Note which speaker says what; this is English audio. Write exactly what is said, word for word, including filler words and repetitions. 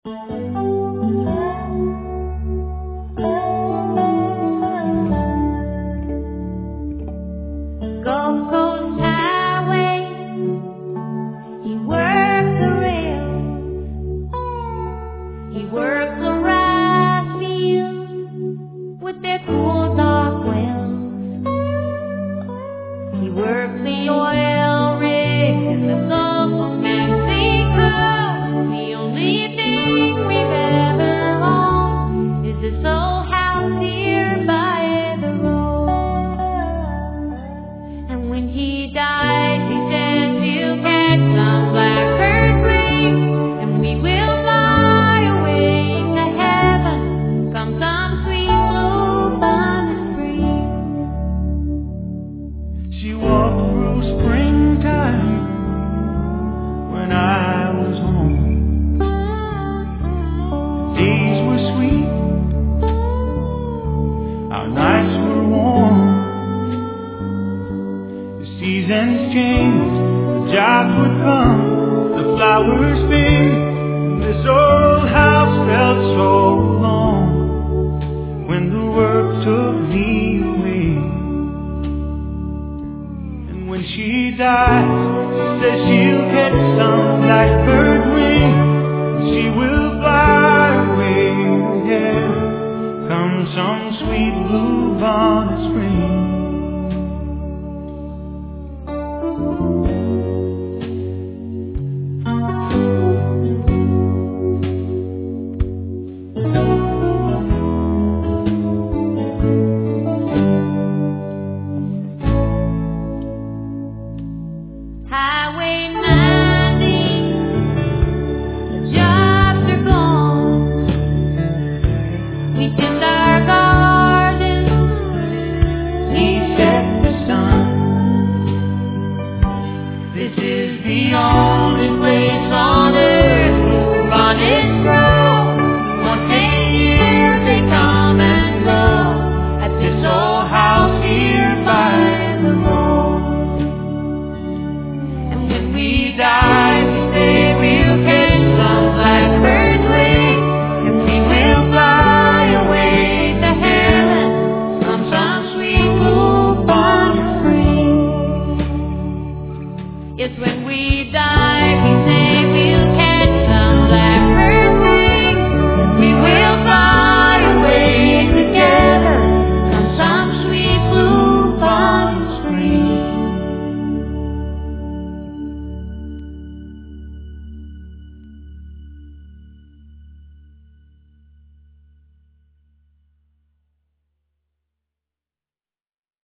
Speaker 1: Gulf Coast Highway, he works the rail, he works the rice fields with their cool dark wells, he works the oil rigs in the Gulf of Mexico. The only thing we've ever owned is this old house here by the road. And when he dies, he says he'll catch some blackbird plane, and we will fly away to heaven, come some sweet blue thunder free.
Speaker 2: She walked through springtime when I was home. The days were sweet, our nights were warm. The seasons changed, the jobs would come, the flowers fade.